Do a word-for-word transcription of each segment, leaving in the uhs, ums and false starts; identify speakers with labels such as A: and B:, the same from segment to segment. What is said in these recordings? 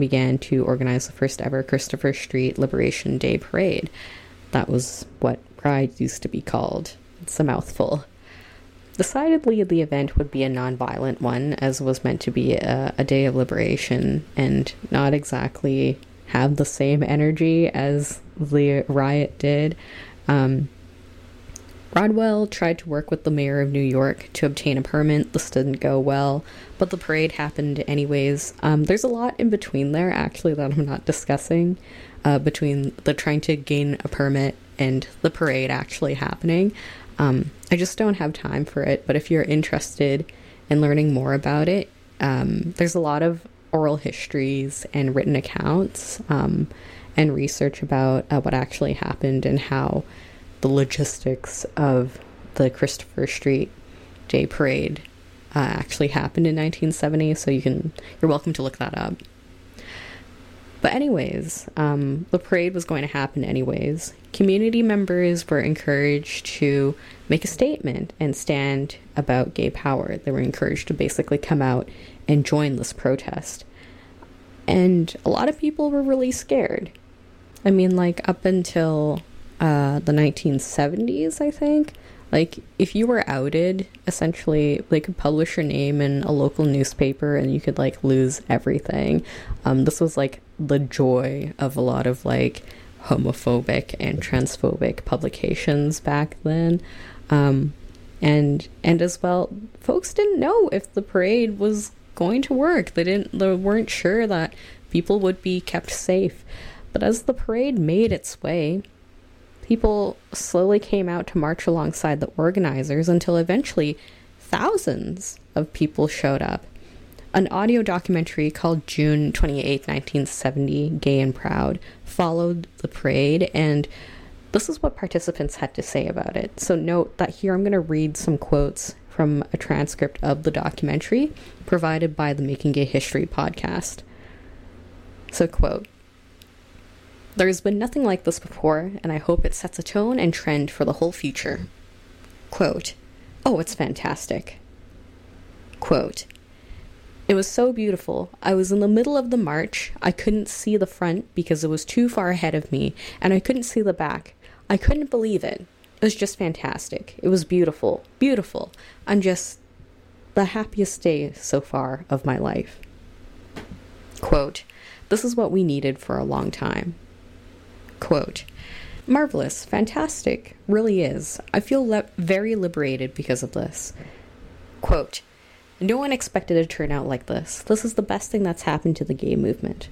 A: began to organize the first ever Christopher Street Liberation Day Parade. That was what Pride used to be called. It's a mouthful. Decidedly, the event would be a non-violent one, as was meant to be a, a day of liberation, and not exactly have the same energy as the riot did. Um, Rodwell tried to work with the mayor of New York to obtain a permit. This didn't go well, but the parade happened anyways. Um, there's a lot in between there, actually, that I'm not discussing, uh, between the trying to gain a permit and the parade actually happening. Um, I just don't have time for it, but if you're interested in learning more about it, um, there's a lot of oral histories and written accounts um, and research about uh, what actually happened and how the logistics of the Christopher Street Day Parade uh, actually happened in nineteen seventy, so you can, you're welcome to look that up. But anyways, um, the parade was going to happen anyways. Community members were encouraged to make a statement and stand about gay power. They were encouraged to basically come out and join this protest. And a lot of people were really scared. I mean, like, up until uh, the nineteen seventies, I think, like, if you were outed, essentially, they could publish your name in a local newspaper and you could, like, lose everything. Um, this was, like, the joy of a lot of, like, homophobic and transphobic publications back then. Um, and, and as well, folks didn't know if the parade was going to work. They didn't, they weren't sure that people would be kept safe. But as the parade made its way, people slowly came out to march alongside the organizers until eventually thousands of people showed up. An audio documentary called June twenty-eighth, nineteen seventy, Gay and Proud, followed the parade, and this is what participants had to say about it. So note that here I'm going to read some quotes from a transcript of the documentary provided by the Making Gay History podcast. So, quote, "There has been nothing like this before, and I hope it sets a tone and trend for the whole future." Quote, "Oh, it's fantastic." Quote, "It was so beautiful. I was in the middle of the march. I couldn't see the front because it was too far ahead of me, and I couldn't see the back. I couldn't believe it. It was just fantastic. It was beautiful. Beautiful. I'm just the happiest day so far of my life." Quote, "This is what we needed for a long time." Quote, "Marvelous, fantastic, really is. I feel le- very liberated because of this." Quote, "No one expected it to turn out like this. This is the best thing that's happened to the gay movement."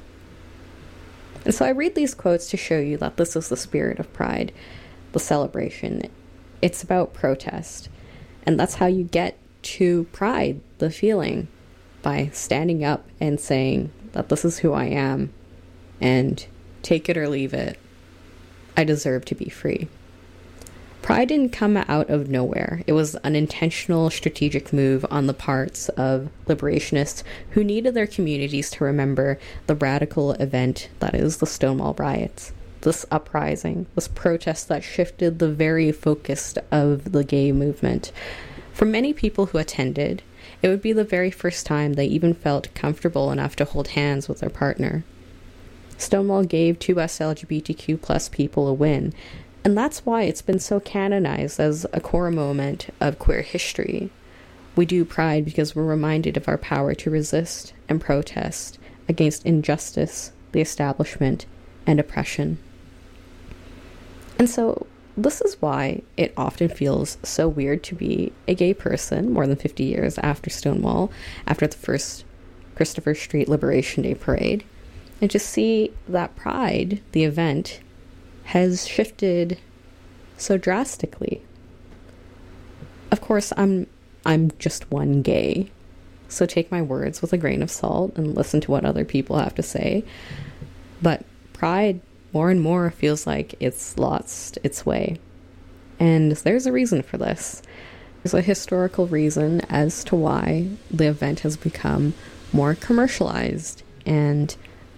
A: And so I read these quotes to show you that this is the spirit of Pride, the celebration. It's about protest. And that's how you get to Pride, the feeling, by standing up and saying that this is who I am, and take it or leave it, I deserve to be free. Pride didn't come out of nowhere. It was an intentional, strategic move on the parts of liberationists who needed their communities to remember the radical event that is the Stonewall riots, this uprising, this protest that shifted the very focus of the gay movement. For many people who attended, it would be the very first time they even felt comfortable enough to hold hands with their partner. Stonewall gave two us L G B T Q plus people a win, and that's why it's been so canonized as a core moment of queer history. We do Pride because we're reminded of our power to resist and protest against injustice, the establishment, and oppression. And so this is why it often feels so weird to be a gay person more than fifty years after Stonewall, after the first Christopher Street Liberation Day Parade, and to see that Pride, the event, has shifted so drastically. Of course, I'm I'm just one gay, so take my words with a grain of salt and listen to what other people have to say. But Pride, more and more, feels like it's lost its way. And there's a reason for this. There's a historical reason as to why the event has become more commercialized and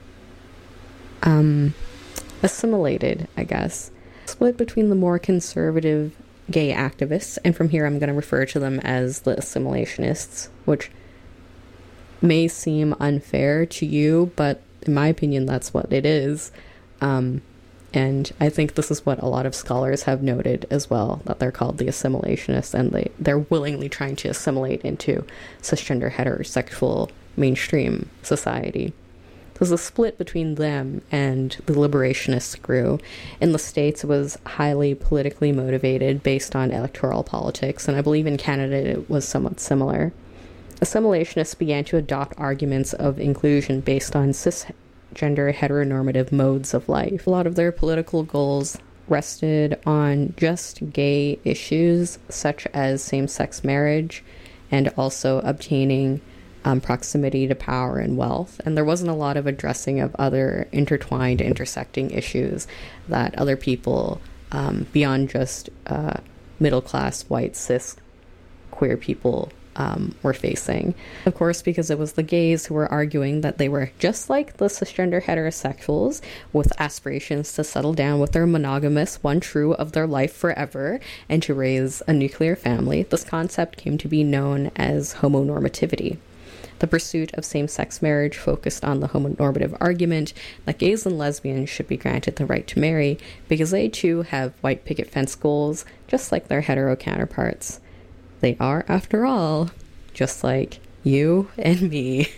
A: um, assimilated, I guess. Split between the more conservative gay activists, and from here I'm going to refer to them as the assimilationists, which may seem unfair to you, but in my opinion, that's what it is. Um, and I think this is what a lot of scholars have noted as well, that they're called the assimilationists, and they, they're willingly trying to assimilate into cisgender heterosexual mainstream society. There's a split between them and the liberationists grew. In the States, it was highly politically motivated based on electoral politics, and I believe in Canada it was somewhat similar. Assimilationists began to adopt arguments of inclusion based on cisgender heteronormative modes of life. A lot of their political goals rested on just gay issues, such as same-sex marriage, and also obtaining Um, proximity to power and wealth, and there wasn't a lot of addressing of other intertwined, intersecting issues that other people um, beyond just uh, middle-class, white, cis, queer people um, were facing. Of course, because it was the gays who were arguing that they were just like the cisgender heterosexuals with aspirations to settle down with their monogamous one true of their life forever and to raise a nuclear family. This concept came to be known as homonormativity. The pursuit of same-sex marriage focused on the homonormative argument that gays and lesbians should be granted the right to marry because they too have white picket fence goals, just like their hetero counterparts. They are, after all, just like you and me.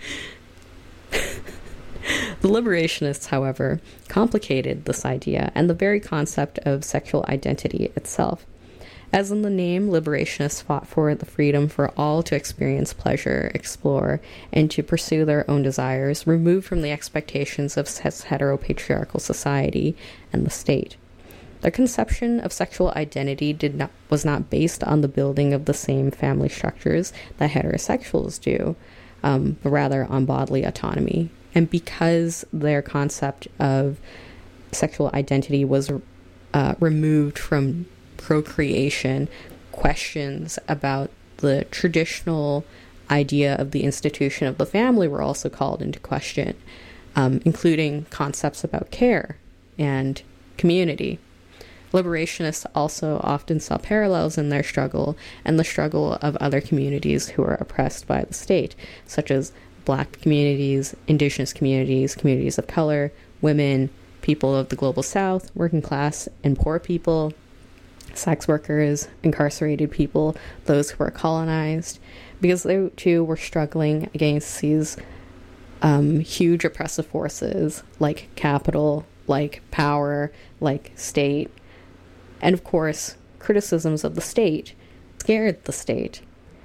A: The liberationists, however, complicated this idea and the very concept of sexual identity itself. As in the name, liberationists fought for the freedom for all to experience pleasure, explore, and to pursue their own desires, removed from the expectations of cis-heteropatriarchal society and the state. Their conception of sexual identity did not was not based on the building of the same family structures that heterosexuals do, um, but rather on bodily autonomy. And because their concept of sexual identity was uh, removed from procreation, questions about the traditional idea of the institution of the family were also called into question, um, including concepts about care and community. Liberationists also often saw parallels in their struggle and the struggle of other communities who were oppressed by the state, such as Black communities, Indigenous communities, communities of color, women, people of the global South, working class and poor people, sex workers, incarcerated people, those who were colonized, because they too were struggling against these um, huge oppressive forces like capital, like power, like state, and of course criticisms of the state scared the state.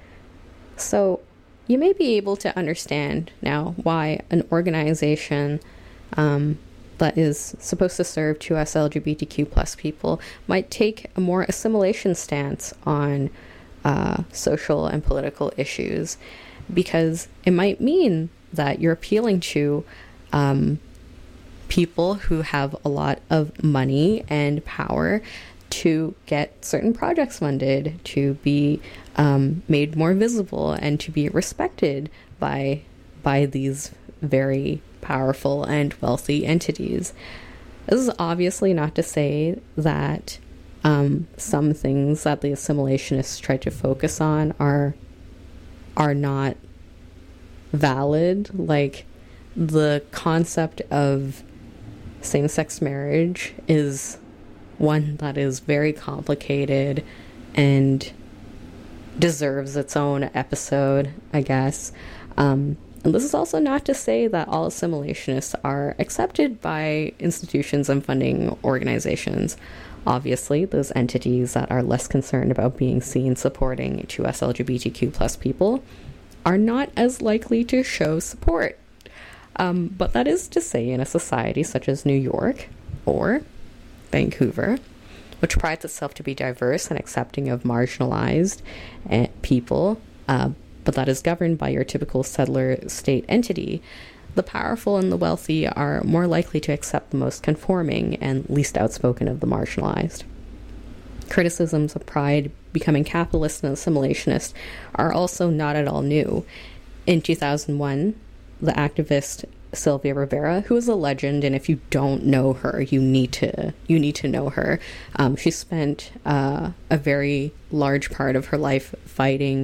A: So you may be able to understand now why an organization um, that is supposed to serve to us L G B T Q plus people might take a more assimilation stance on uh, social and political issues, because it might mean that you're appealing to um, people who have a lot of money and power to get certain projects funded, to be um, made more visible, and to be respected by by these very powerful and wealthy entities. This is obviously not to say that um, some things that the assimilationists try to focus on are are not valid, like the concept of same-sex marriage is one that is very complicated and deserves its own episode, I guess. Um, and this is also not to say that all assimilationists are accepted by institutions and funding organizations. Obviously, those entities that are less concerned about being seen supporting to us L G B T Q plus people are not as likely to show support. Um, but that is to say, in a society such as New York or Vancouver, which prides itself to be diverse and accepting of marginalized uh, people, uh, but that is governed by your typical settler state entity, the powerful and the wealthy are more likely to accept the most conforming and least outspoken of the marginalized. Criticisms of pride becoming capitalist and assimilationist are also not at all new. In two thousand one, the activist Sylvia Rivera, who is a legend, and if you don't know her, you need to you need to know her. Um, she spent uh, a very large part of her life fighting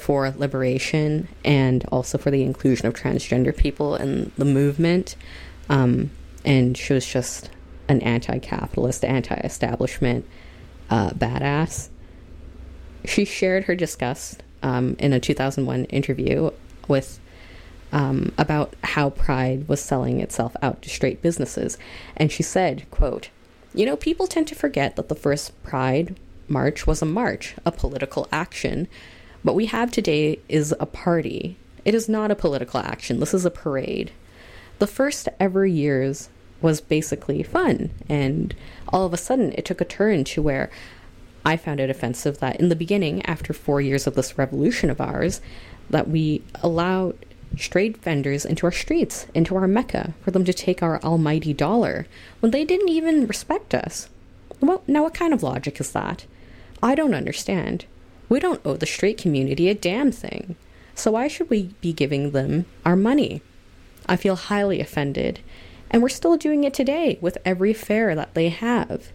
A: for liberation and also for the inclusion of transgender people in the movement. Um, and she was just an anti-capitalist, anti-establishment uh, badass. She shared her disgust um, in a two thousand one interview with um, about how Pride was selling itself out to straight businesses. And she said, quote, "You know, people tend to forget that the first Pride March was a march, a political action. What we have today is a party. It is not a political action. This is a parade. The first ever years was basically fun, and all of a sudden it took a turn to where I found it offensive that in the beginning, after four years of this revolution of ours, that we allowed straight vendors into our streets, into our Mecca, for them to take our almighty dollar, when they didn't even respect us. Well, now what kind of logic is that? I don't understand. We don't owe the straight community a damn thing. So why should we be giving them our money? I feel highly offended, and we're still doing it today with every fair that they have."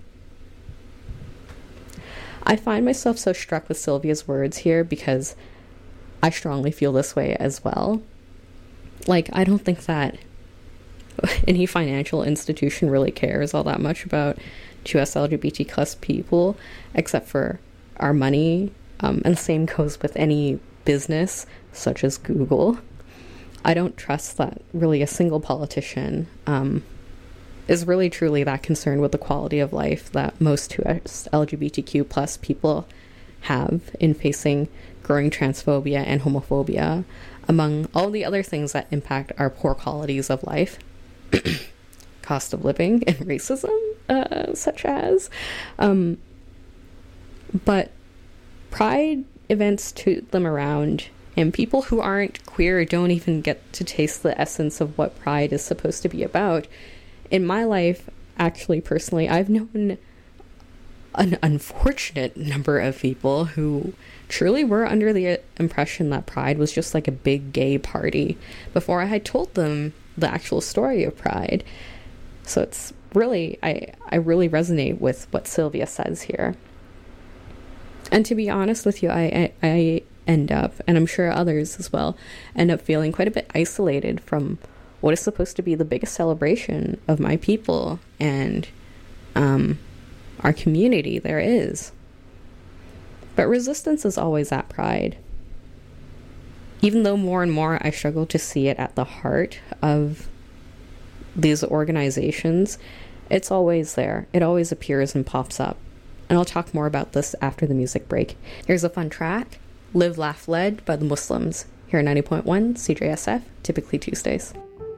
A: I find myself so struck with Sylvia's words here because I strongly feel this way as well. Like, I don't think that any financial institution really cares all that much about to us L G B T plus people, except for our money. Um, and the same goes with any business, such as Google. I don't trust that really a single politician um, is really truly that concerned with the quality of life that most to us L G B T Q plus people have in facing growing transphobia and homophobia, among all the other things that impact our poor qualities of life. Cost of living and racism, uh, such as. Um, but Pride events toot them around, and people who aren't queer don't even get to taste the essence of what Pride is supposed to be about. In my life, actually, personally, I've known an unfortunate number of people who truly were under the impression that Pride was just like a big gay party before I had told them the actual story of Pride. So it's really, I, I really resonate with what Sylvia says here. And to be honest with you, I, I, I end up, and I'm sure others as well, end up feeling quite a bit isolated from what is supposed to be the biggest celebration of my people and um, our community there is. But resistance is always at Pride. Even though more and more I struggle to see it at the heart of these organizations, it's always there. It always appears and pops up. And I'll talk more about this after the music break. Here's a fun track, Live, Laugh, Led by the Muslims, here at ninety point one C J S F, Typically Tuesdays.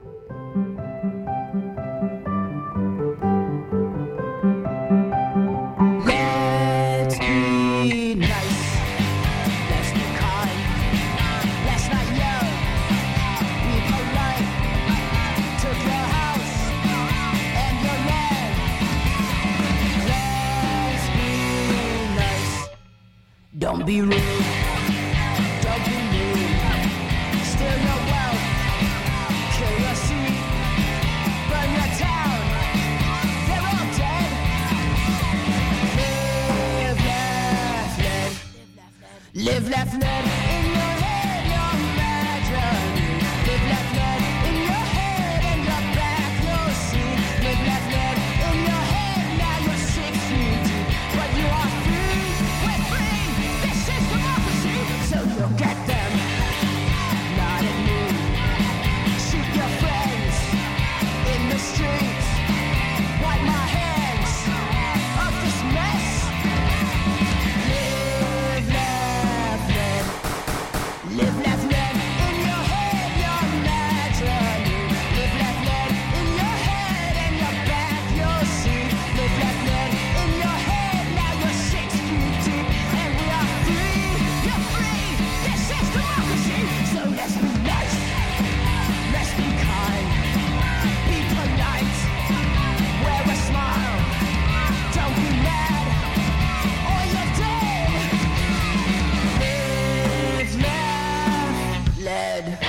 B: Don't be rude, don't be mean, steal your wealth, kill your seed, burn your town, they're all dead. Live, laugh, led, live, laugh, led, in your head, your imaginary. Live, laugh, led, in your head and your back, you'll see. Live, laugh, led, in your head, now you're six feet deep, but you are free, we're free. So you'll get them, not at me. Shoot your friends in the streets. Wipe my hands of this mess. Live, laugh, led. Live, laugh, led. In your head, your imaginary. Live, laugh, led. In your head and your back, you'll see. Live, laugh, led. In your head, now you're six feet deep, and we are free. You're free. This is democracy. So let's be nice. Let's be kind. Be polite. Wear a smile. Don't be mad, or you're dead. Live, laugh, led.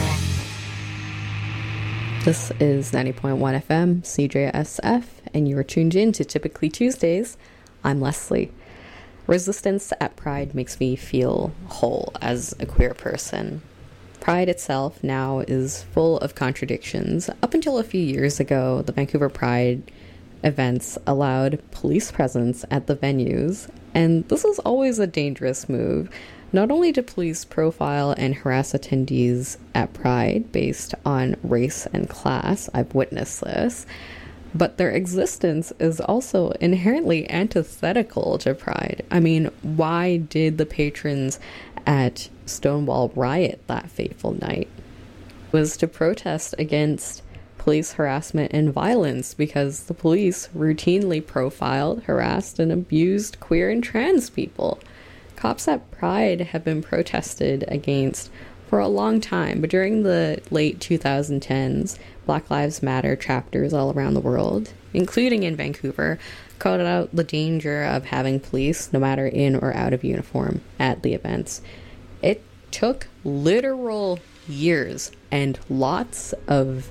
A: This is ninety point one F M, C J S F, and you are tuned in to Typically Tuesdays. I'm Leslie. Resistance at Pride makes me feel whole as a queer person. Pride itself now is full of contradictions. Up until a few years ago, the Vancouver Pride events allowed police presence at the venues, and this was always a dangerous move. Not only do police profile and harass attendees at Pride based on race and class, I've witnessed this, but their existence is also inherently antithetical to Pride. I mean, why did the patrons at Stonewall riot that fateful night? It was to protest against police harassment and violence because the police routinely profiled, harassed, and abused queer and trans people. Cops at Pride have been protested against for a long time, but during the late twenty tens, Black Lives Matter chapters all around the world, including in Vancouver, called out the danger of having police, no matter in or out of uniform, at the events. It took literal years and lots of...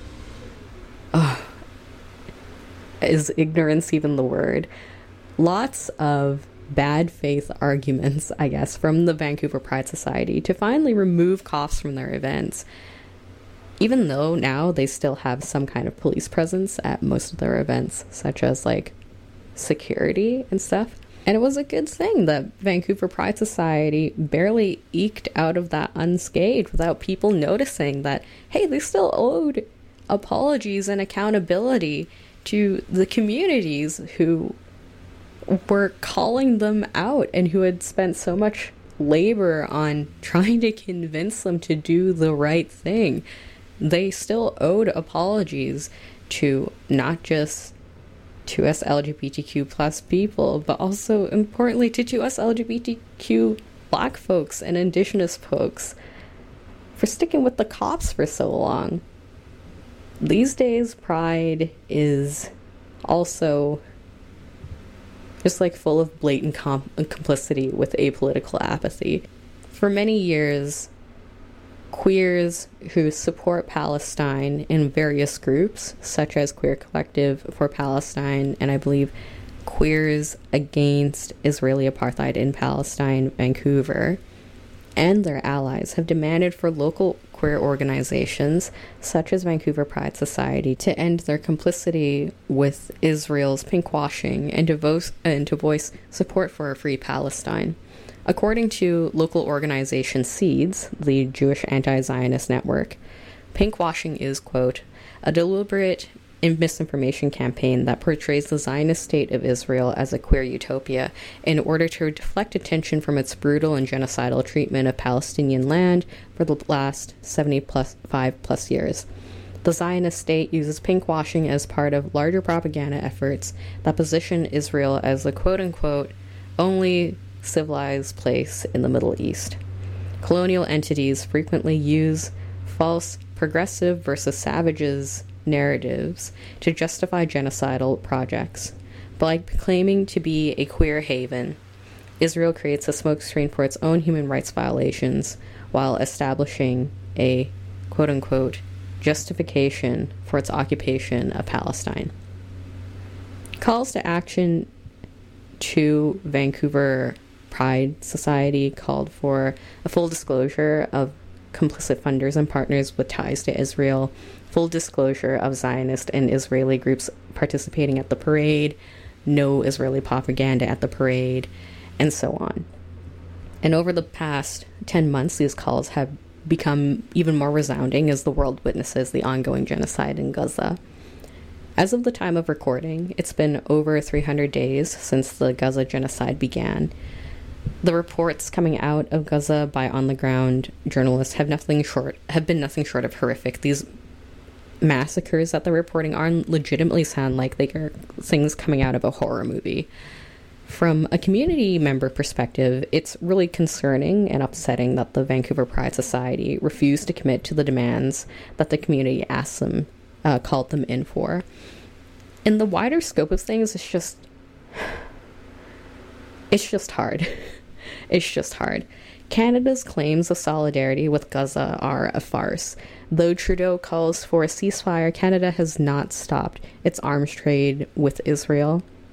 A: Oh, is ignorance even the word? Lots of bad faith arguments, I guess, from the Vancouver Pride Society to finally remove cops from their events. Even though now they still have some kind of police presence at most of their events, such as like security and stuff. And it was a good thing that Vancouver Pride Society barely eked out of that unscathed without people noticing that, hey, they still owed apologies and accountability to the communities who were calling them out and who had spent so much labor on trying to convince them to do the right thing. They still owed apologies to not just to us L G B T Q plus people, but also importantly to, to us L G B T Q black folks and indigenous folks for sticking with the cops for so long. These days, Pride is also just like full of blatant com- complicity with apolitical apathy. For many years, queers who support Palestine in various groups, such as Queer Collective for Palestine, and I believe Queers Against Israeli Apartheid in Palestine, Vancouver, and their allies have demanded for local queer organizations, such as Vancouver Pride Society, to end their complicity with Israel's pinkwashing and to, vo- and to voice support for a free Palestine. According to local organization SEEDS, the Jewish Anti-Zionist Network, pinkwashing is, quote, a deliberate misinformation campaign that portrays the Zionist state of Israel as a queer utopia in order to deflect attention from its brutal and genocidal treatment of Palestinian land for the last seventy plus five plus years. The Zionist state uses pinkwashing as part of larger propaganda efforts that position Israel as the quote-unquote only civilized place in the Middle East. Colonial entities frequently use false progressive versus savages narratives to justify genocidal projects. By claiming to be a queer haven, Israel creates a smokescreen for its own human rights violations while establishing a quote-unquote justification for its occupation of Palestine. Calls to action to Vancouver Pride Society called for a full disclosure of complicit funders and partners with ties to Israel, full disclosure of Zionist and Israeli groups participating at the parade, no Israeli propaganda at the parade, and so on. And over the past ten months, these calls have become even more resounding as the world witnesses the ongoing genocide in Gaza. As of the time of recording, it's been over three hundred days since the Gaza genocide began. The reports coming out of Gaza by on-the-ground journalists have nothing short have been nothing short of horrific. These massacres that they're reporting are legitimately sound like they are things coming out of a horror movie. From a community member perspective, it's really concerning and upsetting that the Vancouver Pride Society refused to commit to the demands that the community asked them, uh, called them in for. In the wider scope of things, it's just, it's just hard. It's just hard. Canada's claims of solidarity with Gaza are a farce. Though Trudeau calls for a ceasefire, Canada has not stopped its arms trade with Israel.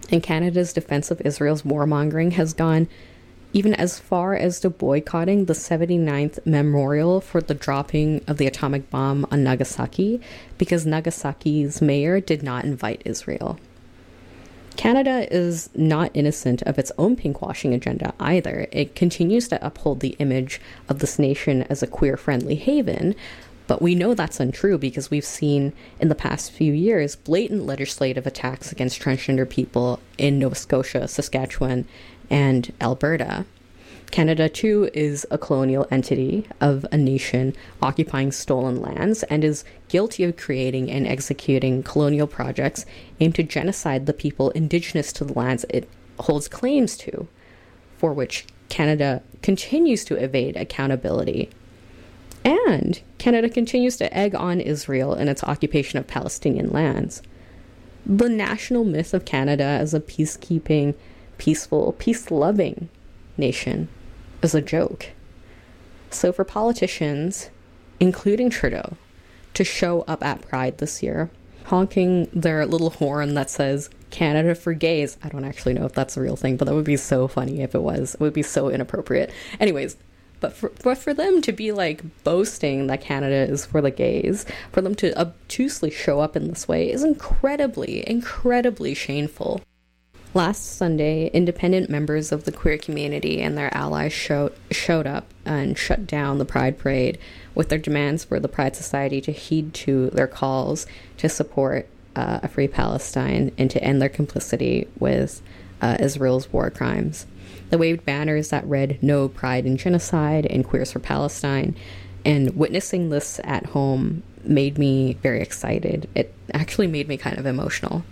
A: And Canada's defense of Israel's warmongering has gone even as far as to boycotting the seventy-ninth memorial for the dropping of the atomic bomb on Nagasaki because Nagasaki's mayor did not invite Israel. Canada is not innocent of its own pinkwashing agenda either. It continues to uphold the image of this nation as a queer-friendly haven, but we know that's untrue because we've seen in the past few years blatant legislative attacks against transgender people in Nova Scotia, Saskatchewan, and Alberta. Canada, too, is a colonial entity of a nation occupying stolen lands and is guilty of creating and executing colonial projects aimed to genocide the people indigenous to the lands it holds claims to, for which Canada continues to evade accountability. And Canada continues to egg on Israel in its occupation of Palestinian lands. The national myth of Canada as a peacekeeping, peaceful, peace-loving nation is a joke. So for politicians, including Trudeau, to show up at Pride this year, honking their little horn that says Canada for gays. I don't actually know if that's a real thing, but that would be so funny if it was. It would be so inappropriate. Anyways, but for, but for them to be like boasting that Canada is for the gays, for them to obtusely show up in this way is incredibly, incredibly shameful. Last Sunday, independent members of the queer community and their allies showed, showed up and shut down the Pride Parade with their demands for the Pride Society to heed to their calls to support uh, a free Palestine and to end their complicity with uh, Israel's war crimes. They waved banners that read "No Pride in Genocide" and "Queers for Palestine," and witnessing this at home made me very excited. It actually made me kind of emotional.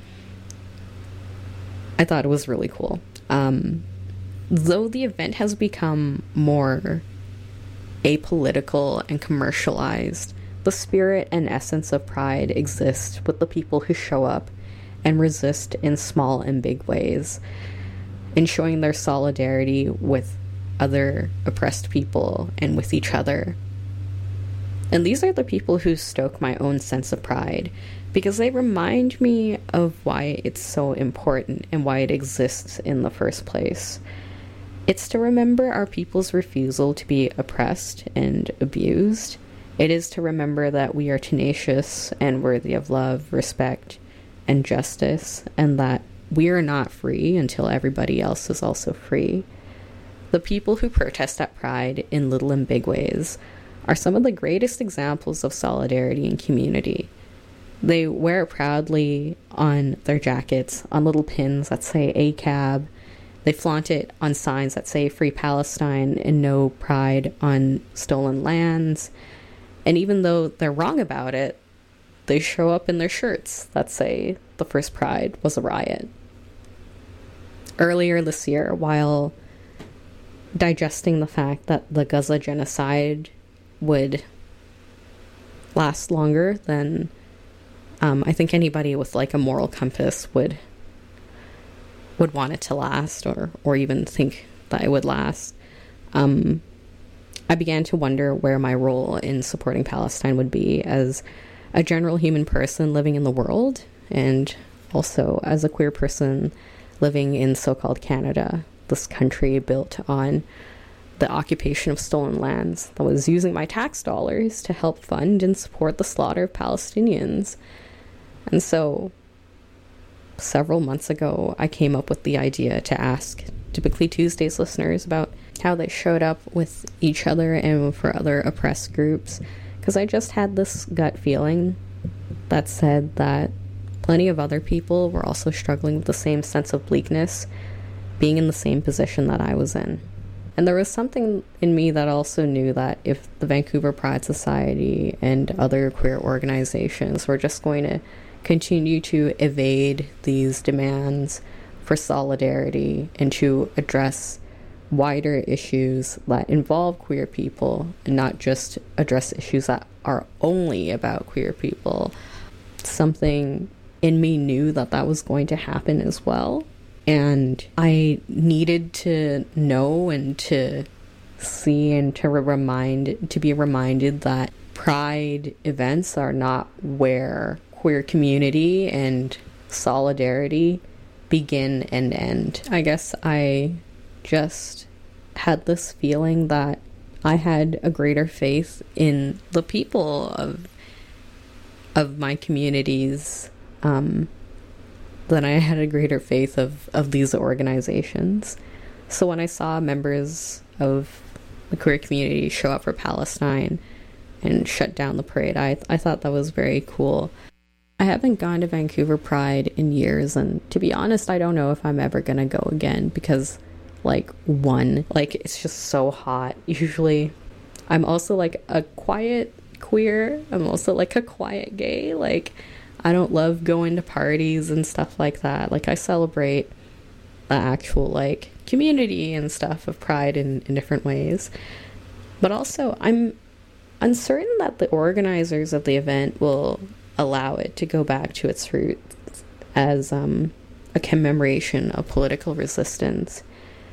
A: I thought it was really cool. Um, though the event has become more apolitical and commercialized, the spirit and essence of Pride exists with the people who show up and resist in small and big ways, in showing their solidarity with other oppressed people and with each other. And these are the people who stoke my own sense of pride, because they remind me of why it's so important and why it exists in the first place. It's to remember our people's refusal to be oppressed and abused. It is to remember that we are tenacious and worthy of love, respect, and justice, and that we are not free until everybody else is also free. The people who protest at Pride in little and big ways are some of the greatest examples of solidarity and community. They wear it proudly on their jackets, on little pins that say A C A B. They flaunt it on signs that say Free Palestine and No Pride on stolen lands. And even though they're wrong about it, they show up in their shirts that say the first Pride was a riot. Earlier this year, while digesting the fact that the Gaza genocide would last longer than um, I think anybody with like a moral compass would would want it to last, or or even think that it would last. Um, I began to wonder where my role in supporting Palestine would be as a general human person living in the world, and also as a queer person living in so-called Canada, this country built on the occupation of stolen lands that was using my tax dollars to help fund and support the slaughter of Palestinians. And so several months ago, I came up with the idea to ask Typically Tuesdays listeners about how they showed up with each other and for other oppressed groups, because I just had this gut feeling that said that plenty of other people were also struggling with the same sense of bleakness, being in the same position that I was in. And there was something in me that also knew that if the Vancouver Pride Society and other queer organizations were just going to continue to evade these demands for solidarity and to address wider issues that involve queer people and not just address issues that are only about queer people, something in me knew that that was going to happen as well. And I needed to know and to see and to remind, to be reminded that Pride events are not where queer community and solidarity begin and end. I guess I just had this feeling that I had a greater faith in the people of of my communities um, than I had a greater faith of, of these organizations. So when I saw members of the queer community show up for Palestine and shut down the parade, I I thought that was very cool. I haven't gone to Vancouver Pride in years, and to be honest, I don't know if I'm ever gonna go again because, like, one, like, it's just so hot. Usually, I'm also, like, a quiet queer. I'm also, like, a quiet gay. Like, I don't love going to parties and stuff like that. Like, I celebrate the actual, like, community and stuff of Pride in, in different ways. But also, I'm uncertain that the organizers of the event will allow it to go back to its roots as um, a commemoration of political resistance.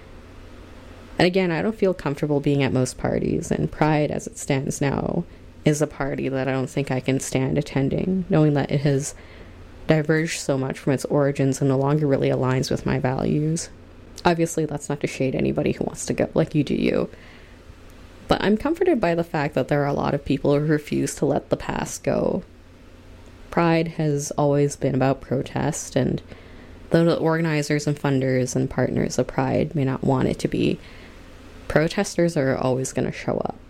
A: And again, I don't feel comfortable being at most parties, and Pride, as it stands now, is a party that I don't think I can stand attending, knowing that it has diverged so much from its origins and no longer really aligns with my values. Obviously, that's not to shade anybody who wants to go, like, you do you. But I'm comforted by the fact that there are a lot of people who refuse to let the past go. Pride has always been about protest, and though the organizers and funders and partners of Pride may not want it to be, protesters are always going to show up.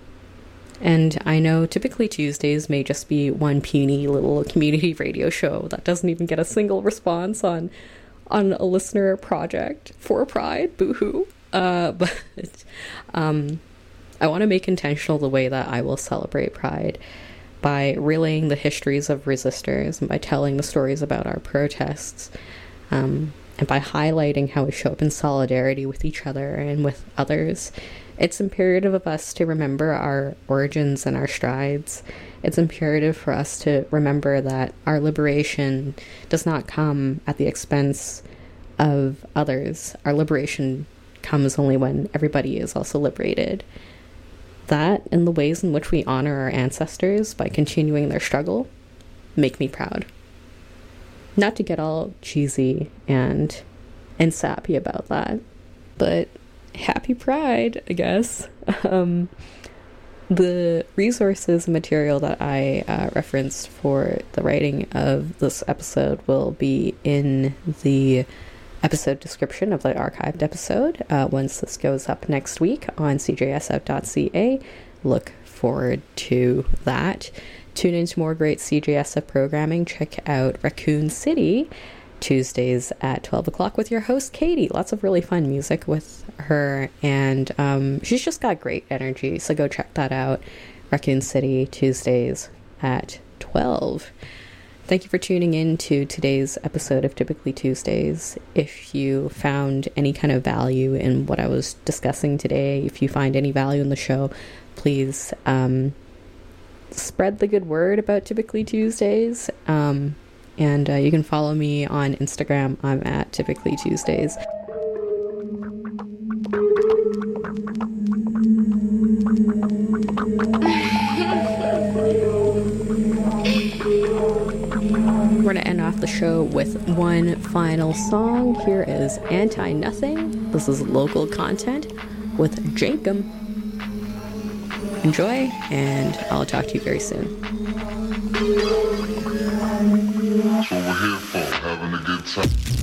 A: And I know Typically Tuesdays may just be one puny little community radio show that doesn't even get a single response on on a listener project for Pride, boo-hoo. Uh, but um, I want to make intentional the way that I will celebrate Pride by relaying the histories of resistors and by telling the stories about our protests, um, and by highlighting how we show up in solidarity with each other and with others. It's imperative of us to remember our origins and our strides. It's imperative for us to remember that our liberation does not come at the expense of others. Our liberation comes only when everybody is also liberated. That and the ways in which we honor our ancestors by continuing their struggle make me proud. Not to get all cheesy and and sappy about that, but happy Pride, I guess. Um, the resources and material that I uh, referenced for the writing of this episode will be in the episode description of the archived episode uh, once this goes up next week on c j s f dot c a. Look forward to that. Tune into more great C J S F programming. Check out Raccoon City Tuesdays at twelve o'clock with your host Katie. Lots of really fun music with her, and um, she's just got great energy, so go check that out. Raccoon City Tuesdays at twelve. Thank you for tuning in to today's episode of Typically Tuesdays. If you found any kind of value in what I was discussing today, if you find any value in the show, please um, spread the good word about Typically Tuesdays. Um, and uh, you can follow me on Instagram. I'm at Typically Tuesdays. We're going to end off the show with one final song. Here is Anti-Nothing. This is local content with Jacob. Enjoy, and I'll talk to you very soon.
C: Over here for having a good time.